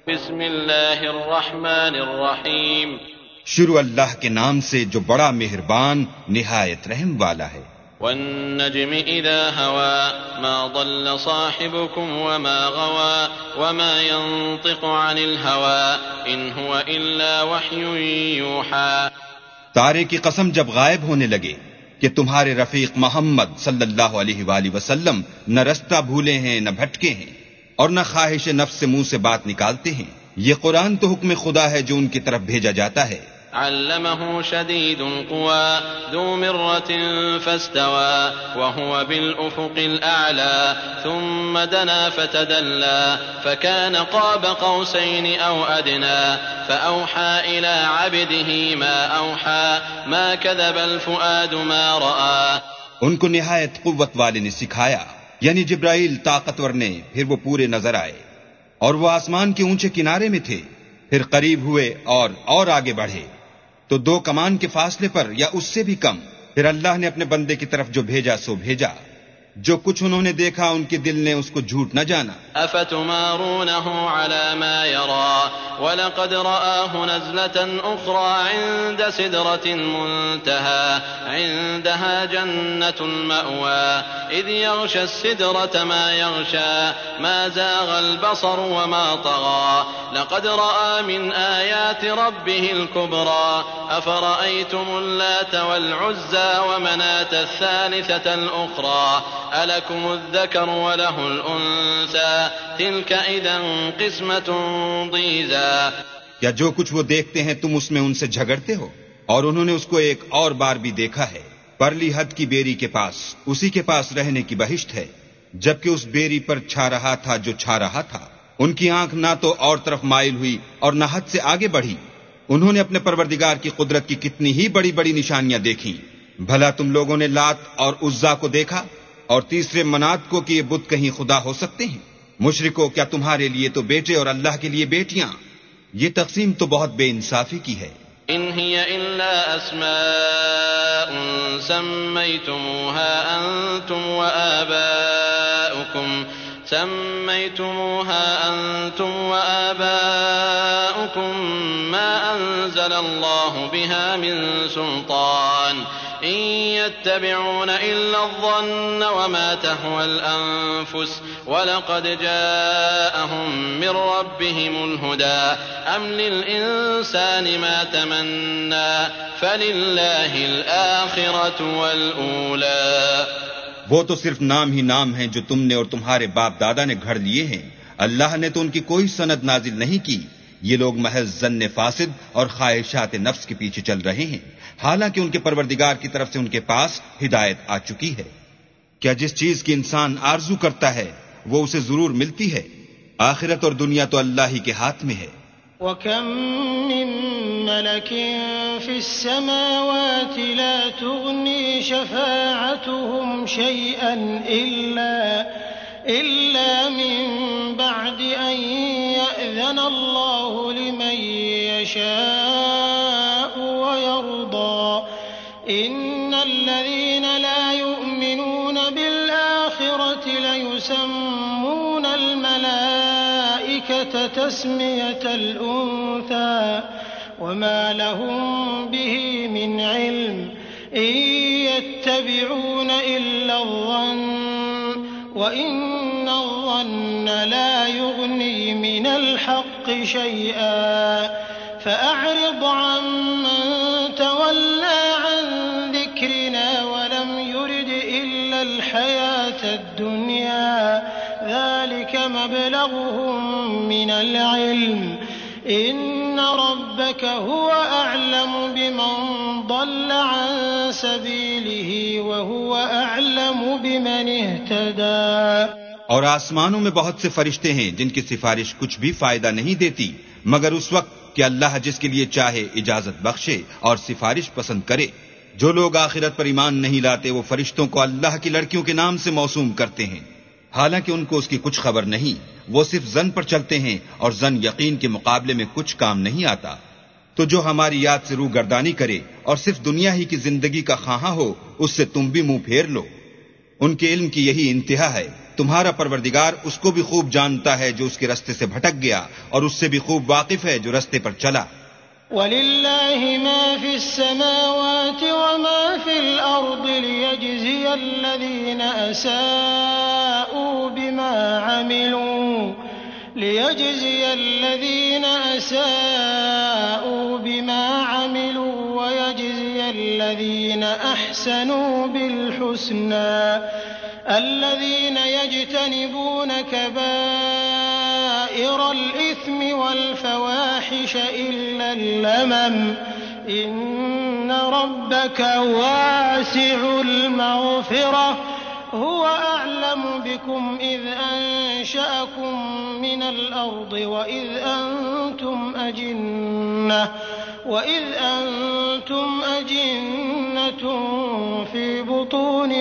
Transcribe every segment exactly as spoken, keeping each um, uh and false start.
بسم اللہ الرحمن الرحیم. شروع اللہ کے نام سے جو بڑا مہربان نہایت رحم والا ہے. والنجم اذا هوى ما ضل صاحبكم وما غوى وما ينطق عن الهوى ان هو الا وحي يوحى. تارے کی قسم جب غائب ہونے لگے کہ تمہارے رفیق محمد صلی اللہ علیہ وآلہ وسلم نہ رستہ بھولے ہیں نہ بھٹکے ہیں اور نہ خواہش نفس سے منہ سے بات نکالتے ہیں. یہ قرآن تو حکم خدا ہے جو ان کی طرف بھیجا جاتا ہے. علمه شديد القوى ذو مرة فاستوى وهو بالأفق الأعلى ثم دنا فتدلى فكان قاب قوسين أو أدنى فأوحى إلى عبده ما أوحى ما كذب الفؤاد ما رأى. ان کو نہایت قوت والے نے سکھایا، یعنی جبرائیل طاقتور نے. پھر وہ پورے نظر آئے اور وہ آسمان کے اونچے کنارے میں تھے. پھر قریب ہوئے اور اور آگے بڑھے تو دو کمان کے فاصلے پر یا اس سے بھی کم. پھر اللہ نے اپنے بندے کی طرف جو بھیجا سو بھیجا. جو کچھ انہوں نے دیکھا ان کے دل نے اس کو جھوٹ نہ جانا. افتمارونه على ما يرى ولقد رآه نزلة اخرى عند سدرة المنتهى عندها جنة المأوى اذ يغشى السدرة ما يغشى ما زاغ البصر وما طغى لقد رأى من آيات ربه الكبرى افرأيتم اللات والعزى ومناة الثالثة الأخرى ألكم الذكر وله الأنثى تلك إذا قسمة ضيزى. کیا جو کچھ وہ دیکھتے ہیں تم اس میں ان سے جھگڑتے ہو؟ اور انہوں نے اس کو ایک اور بار بھی دیکھا ہے. پرلی حد کی بیری کے پاس، اسی کے پاس رہنے کی بہشت ہے، جبکہ اس بیری پر چھا رہا تھا جو چھا رہا تھا. ان کی آنکھ نہ تو اور طرف مائل ہوئی اور نہ حد سے آگے بڑھی. انہوں نے اپنے پروردگار کی قدرت کی کتنی ہی بڑی بڑی نشانیاں دیکھیں. بھلا تم لوگوں نے لات اور عزا کو دیکھا اور تیسرے منات کو کہ یہ بت کہیں خدا ہو سکتے ہیں؟ مشرکو، کیا تمہارے لیے تو بیٹے اور اللہ کے لیے بیٹیاں؟ یہ تقسیم تو بہت بے انصافی کی ہے. ان هي الا اسماء سميتموها انتم وآباؤكم سميتموها أنتم وآباؤكم ما أنزل الله بها من سلطان إن يتبعون إلا الظن وما تهوى الأنفس ولقد جاءهم من ربهم الهدى أم للإنسان ما تمنى فلله الآخرة والأولى. وہ تو صرف نام ہی نام ہیں جو تم نے اور تمہارے باپ دادا نے گھڑ لیے ہیں. اللہ نے تو ان کی کوئی سند نازل نہیں کی. یہ لوگ محض ظن فاسد اور خواہشات نفس کے پیچھے چل رہے ہیں، حالانکہ ان کے پروردگار کی طرف سے ان کے پاس ہدایت آ چکی ہے. کیا جس چیز کی انسان آرزو کرتا ہے وہ اسے ضرور ملتی ہے؟ آخرت اور دنیا تو اللہ ہی کے ہاتھ میں ہے. وَكَم مِّن مَّلَكٍ فِي السَّمَاوَاتِ لَا تُغْنِي شَفَاعَتُهُمْ شَيْئًا إِلَّا إِلَّا مِن بَعْدِ أَن يَأْذَنَ اللَّهُ لِمَن يَشَاءُ وَيَرْضَىٰ. إِنَّ الَّذِينَ لَا يُؤْمِنُونَ بِالْآخِرَةِ لَيُسَمُّونَ الْمَلَائِكَةَ تَسْمِيَةَ الْأُنثَىٰ وَمَا لَهُم بِهِ مِنْ عِلْمٍ إِن يَتَّبِعُونَ إِلَّا الظَّنَّ وَإِنَّ الظَّنَّ لَا يُغْنِي مِنَ الْحَقِّ شَيْئًا فَأَعْرِضْ عَمَّن تَوَلَّىٰ عَن ذِكْرِنَا وَلَمْ يُرِدْ إِلَّا الْحَيَاةَ الدُّنْيَا ذَلِكَ مَبْلَغُهُم مِّنَ الْعِلْمِ إِنَّ رَبَّكَ هُوَ أَعْلَمُ بِمَن ضَلَّ عَن سَبِيلِهِ وَهُوَ أَعْلَمُ بِمَنِ اهْتَدَىٰ. اور آسمانوں میں بہت سے فرشتے ہیں جن کی سفارش کچھ بھی فائدہ نہیں دیتی مگر اس وقت کہ اللہ جس کے لیے چاہے اجازت بخشے اور سفارش پسند کرے. جو لوگ آخرت پر ایمان نہیں لاتے وہ فرشتوں کو اللہ کی لڑکیوں کے نام سے موسوم کرتے ہیں، حالانکہ ان کو اس کی کچھ خبر نہیں. وہ صرف ظن پر چلتے ہیں اور ظن یقین کے مقابلے میں کچھ کام نہیں آتا. تو جو ہماری یاد سے روگردانی کرے اور صرف دنیا ہی کی زندگی کا خواہاں ہو اس سے تم بھی منہ پھیر لو. ان کے علم کی یہی انتہا ہے تمہارا پروردگار اس کو بھی خوب جانتا ہے جو اس کے رستے سے بھٹک گیا، اور اس سے بھی خوب واقف ہے جو رستے پر چلا۔ وَلِلَّهِ مَا فِي السَّمَاوَاتِ وَمَا فِي الْأَرْضِ لِيَجْزِيَ الَّذِينَ أَسَاءُوا بِمَا عَمِلُوا لِيَجْزِيَ الَّذِينَ أَسَاءُوا بِمَا عَمِلُوا وَيَجْزِيَ الَّذِينَ أَحْسَنُوا بِالْحُسْنَى الَّذِينَ يَجْتَنِبُونَ كَبَائِرَ الْإِثْمِ وَالْفَوَاحِشَ إِلَّا اللَّمَمَ إِنَّ رَبَّكَ وَاسِعُ الْمَغْفِرَةِ هو أعلم بكم إذ أنشأكم من الأرض وإذ أنتم أجنة وإذ أنتم أجنة في بطون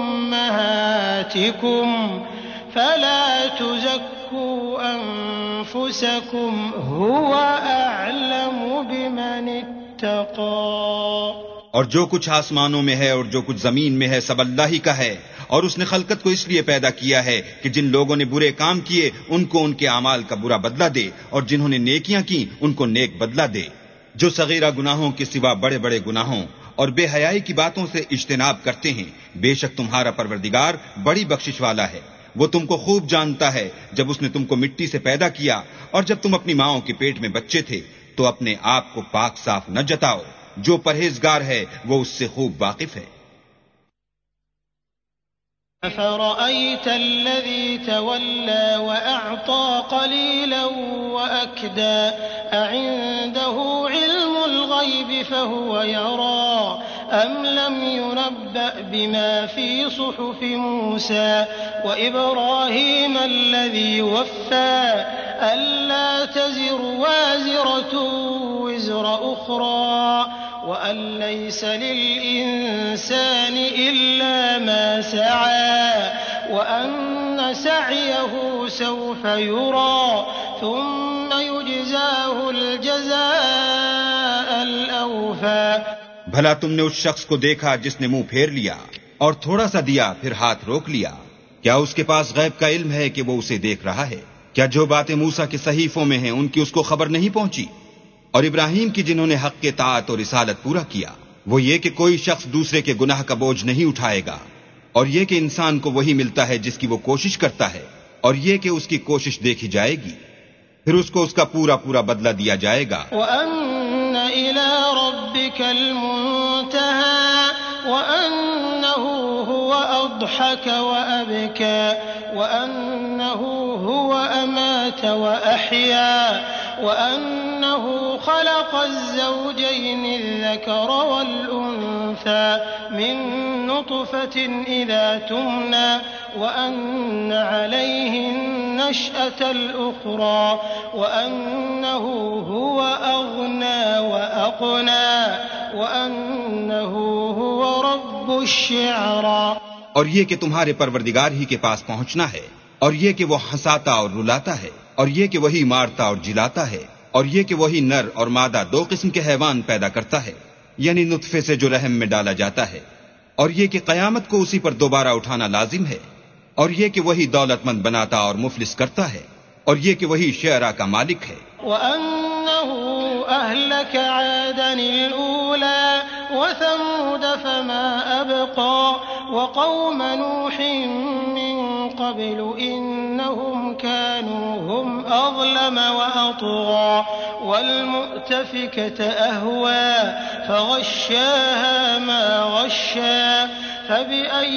أمهاتكم فلا تزكوا أنفسكم هو أعلم بمن اتقى۔ اور جو کچھ آسمانوں میں ہے اور جو کچھ زمین میں ہے سب اللہ ہی کا ہے، اور اس نے خلقت کو اس لیے پیدا کیا ہے کہ جن لوگوں نے برے کام کیے ان کو ان کے اعمال کا برا بدلہ دے، اور جنہوں نے نیکیاں کی ان کو نیک بدلہ دے۔ جو صغیرہ گناہوں کے سوا بڑے بڑے گناہوں اور بے حیائی کی باتوں سے اجتناب کرتے ہیں، بے شک تمہارا پروردگار بڑی بخشش والا ہے۔ وہ تم کو خوب جانتا ہے جب اس نے تم کو مٹی سے پیدا کیا، اور جب تم اپنی ماؤں کے پیٹ میں بچے تھے تو اپنے آپ کو پاک صاف نہ جتاؤ، جو پرہیزگار ہے وہ اس سے خوب واقف ہے۔ أَفَرَأَيْتَ الَّذِي تَوَلَّى وَأَعْطَى قَلِيلًا وَأَكْدَى أَعِندَهُ عِلْمُ الْغَيْبِ فَهُوَ يَرَى أَمْ لَمْ يُنَبَّأْ بِمَا فِي صُحُفِ مُوسَى وَإِبْرَاهِيمَ الَّذِي وَفَّى أَلَّا تَزِرُ وَازِرَةٌ وِزْرَ أُخْرَى وَأَن لَّيْسَ لِلْإِنسَانِ إِلَّا مَا سَعَىٰ وَأَنَّ سَعْيَهُ سَوْفَ يُرَىٰ ثُمَّ يُجْزَاهُ الْجَزَاءَ الْأَوْفَىٰ۔ بھلا تم نے اس شخص کو دیکھا جس نے منہ پھیر لیا اور تھوڑا سا دیا پھر ہاتھ روک لیا؟ کیا اس کے پاس غیب کا علم ہے کہ وہ اسے دیکھ رہا ہے؟ کیا جو باتیں موسیٰ کے صحیفوں میں ہیں ان کی اس کو خبر نہیں پہنچی؟ اور ابراہیم کی جنہوں نے حق کے طاعت اور رسالت پورا کیا، وہ یہ کہ کوئی شخص دوسرے کے گناہ کا بوجھ نہیں اٹھائے گا، اور یہ کہ انسان کو وہی ملتا ہے جس کی وہ کوشش کرتا ہے، اور یہ کہ اس کی کوشش دیکھی جائے گی، پھر اس کو اس کا پورا پورا بدلہ دیا جائے گا۔ وَأَنَّ إِلَىٰ رَبِّكَ الْمُنتَهَىٰ وَأَنَّهُ هُوَ أَضْحَكَ وَأَبْكَىٰ وَأَنَّهُ هُوَ أَمَاتَ وَأَحْيَا وَأَنَّهُ خَلَقَ الزَّوْجَيْنِ الذَّكَرَ وَالْأُنثَىٰ مِن نُّطْفَةٍ إِذَا تُمْنَىٰ وَأَنَّ عَلَيْهِ النَّشْأَةَ الْأُخْرَىٰ وَأَنَّهُ هُوَ أَغْنَىٰ وَأَقْنَىٰ وَأَنَّهُ هُوَ رَبُّ الشِّعْرَىٰ۔ اور یہ کہ تمہارے پروردگار ہی کے پاس پہنچنا ہے، اور یہ کہ وہ ہنساتا اور رلاتا ہے، اور یہ کہ وہی مارتا اور جلاتا ہے، اور یہ کہ وہی نر اور مادہ دو قسم کے حیوان پیدا کرتا ہے، یعنی نطفے سے جو رحم میں ڈالا جاتا ہے، اور یہ کہ قیامت کو اسی پر دوبارہ اٹھانا لازم ہے، اور یہ کہ وہی دولت مند بناتا اور مفلس کرتا ہے، اور یہ کہ وہی شعراء کا مالک ہے۔ وَأَنَّهُ أَهْلَكَ عَادًا الْأُولَىٰ وَثَمُودَ فَمَا أَبْقَىٰ وَقَوْمَ نُوحٍ مِّن قَبْلُ إِنَّهُمْ كَانُوا هُمْ أَظْلَمَ وَأَطْغَىٰ وَالْمُؤْتَفِكَةَ أَهْوَىٰ فَغَشَّاهَا مَا غَشَّىٰ فَبِأَيِّ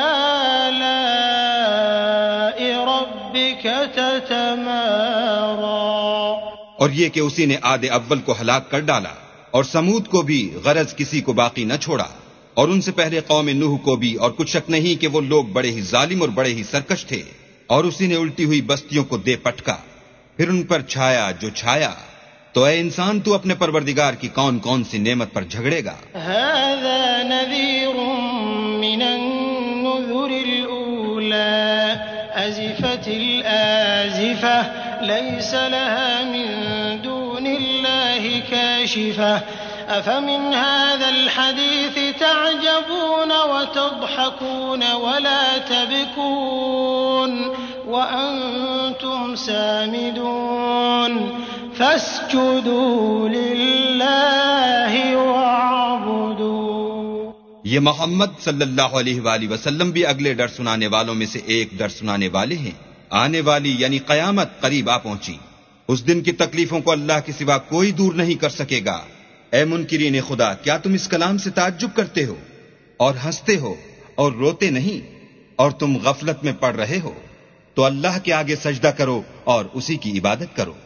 آلَاءِ رَبِّكَ تَتَمَارَىٰ۔ اور یہ کہ اسی نے عاد اول کو ہلاک کر ڈالا، اور سمود کو بھی غرض کسی کو باقی نہ چھوڑا، اور ان سے پہلے قوم نوح کو بھی، اور کچھ شک نہیں کہ وہ لوگ بڑے ہی ظالم اور بڑے ہی سرکش تھے، اور اسی نے الٹی ہوئی بستیوں کو دے پٹکا، پھر ان پر چھایا جو چھایا۔ تو اے انسان تو اپنے پروردگار کی کون کون سی نعمت پر جھگڑے گا؟ هذا نذير من النذر الأولى أزفت الآزفة ليس لها من دون الله كاشفة أفمن هذا الحديث تعجبون وتضحكون ولا تبكون وأنتم سامدون فاسجدوا لله واعبدوا۔ یہ محمد صلی اللہ علیہ وآلہ وسلم بھی اگلے ڈر سنانے والوں میں سے ایک ڈر سنانے والے ہیں۔ آنے والی یعنی قیامت قریب آ پہنچی، اس دن کی تکلیفوں کو اللہ کے سوا کوئی دور نہیں کر سکے گا۔ اے منکرین خدا، کیا تم اس کلام سے تعجب کرتے ہو اور ہنستے ہو اور روتے نہیں، اور تم غفلت میں پڑ رہے ہو؟ تو اللہ کے آگے سجدہ کرو اور اسی کی عبادت کرو۔